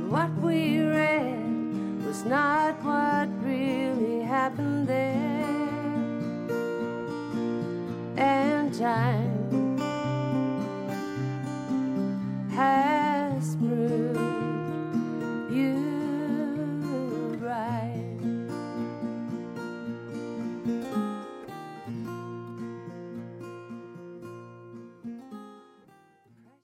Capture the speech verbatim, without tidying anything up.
what we read was not what really happened there. And time